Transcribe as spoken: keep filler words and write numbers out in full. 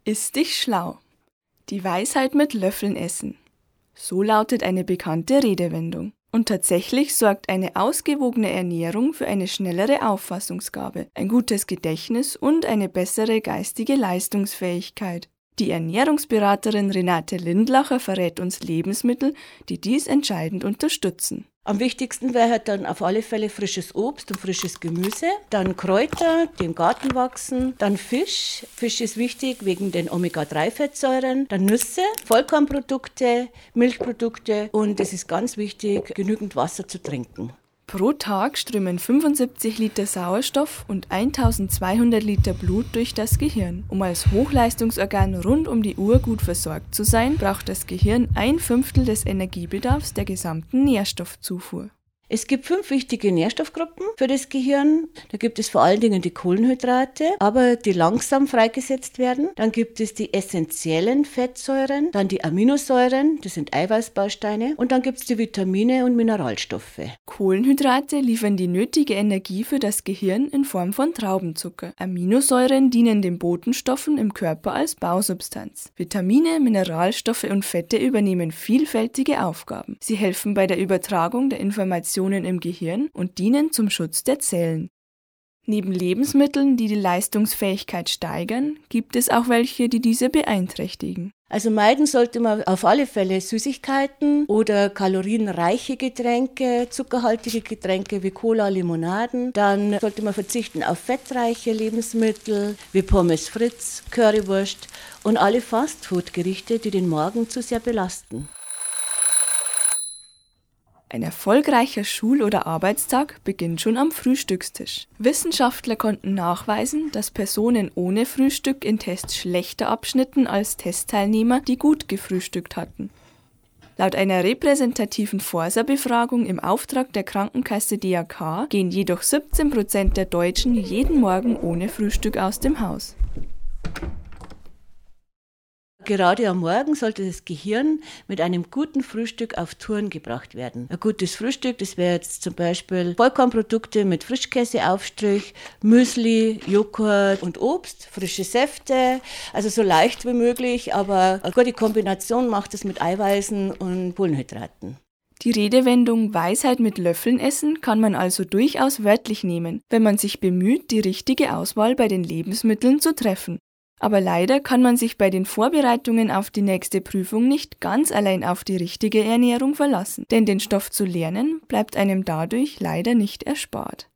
Iss dich schlau. Die Weisheit mit Löffeln essen. So lautet eine bekannte Redewendung. Und tatsächlich sorgt eine ausgewogene Ernährung für eine schnellere Auffassungsgabe, ein gutes Gedächtnis und eine bessere geistige Leistungsfähigkeit. Die Ernährungsberaterin Renate Lindlacher verrät uns Lebensmittel, die dies entscheidend unterstützen. Am wichtigsten wäre halt dann auf alle Fälle frisches Obst und frisches Gemüse, dann Kräuter, die im Garten wachsen, dann Fisch. Fisch ist wichtig wegen den Omega drei Fettsäuren, dann Nüsse, Vollkornprodukte, Milchprodukte und es ist ganz wichtig, genügend Wasser zu trinken. Pro Tag strömen fünfundsiebzig Liter Sauerstoff und eintausendzweihundert Liter Blut durch das Gehirn. Um als Hochleistungsorgan rund um die Uhr gut versorgt zu sein, braucht das Gehirn ein Fünftel des Energiebedarfs der gesamten Nährstoffzufuhr. Es gibt fünf wichtige Nährstoffgruppen für das Gehirn. Da gibt es vor allen Dingen die Kohlenhydrate, aber die langsam freigesetzt werden. Dann gibt es die essentiellen Fettsäuren, dann die Aminosäuren, das sind Eiweißbausteine, und dann gibt es die Vitamine und Mineralstoffe. Kohlenhydrate liefern die nötige Energie für das Gehirn in Form von Traubenzucker. Aminosäuren dienen den Botenstoffen im Körper als Bausubstanz. Vitamine, Mineralstoffe und Fette übernehmen vielfältige Aufgaben. Sie helfen bei der Übertragung der Informationen im Gehirn und dienen zum Schutz der Zellen. Neben Lebensmitteln, die die Leistungsfähigkeit steigern, gibt es auch welche, die diese beeinträchtigen. Also meiden sollte man auf alle Fälle Süßigkeiten oder kalorienreiche Getränke, zuckerhaltige Getränke wie Cola, Limonaden. Dann sollte man verzichten auf fettreiche Lebensmittel wie Pommes frites, Currywurst und alle Fastfood-Gerichte, die den Magen zu sehr belasten. Ein erfolgreicher Schul- oder Arbeitstag beginnt schon am Frühstückstisch. Wissenschaftler konnten nachweisen, dass Personen ohne Frühstück in Tests schlechter abschnitten als Testteilnehmer, die gut gefrühstückt hatten. Laut einer repräsentativen Forsa-Befragung im Auftrag der Krankenkasse D A K gehen jedoch siebzehn Prozent der Deutschen jeden Morgen ohne Frühstück aus dem Haus. Gerade am Morgen sollte das Gehirn mit einem guten Frühstück auf Touren gebracht werden. Ein gutes Frühstück, das wäre jetzt zum Beispiel Vollkornprodukte mit Frischkäseaufstrich, Müsli, Joghurt und Obst, frische Säfte, also so leicht wie möglich, aber eine gute Kombination macht es mit Eiweißen und Kohlenhydraten. Die Redewendung Weisheit mit Löffeln essen kann man also durchaus wörtlich nehmen, wenn man sich bemüht, die richtige Auswahl bei den Lebensmitteln zu treffen. Aber leider kann man sich bei den Vorbereitungen auf die nächste Prüfung nicht ganz allein auf die richtige Ernährung verlassen, denn den Stoff zu lernen bleibt einem dadurch leider nicht erspart.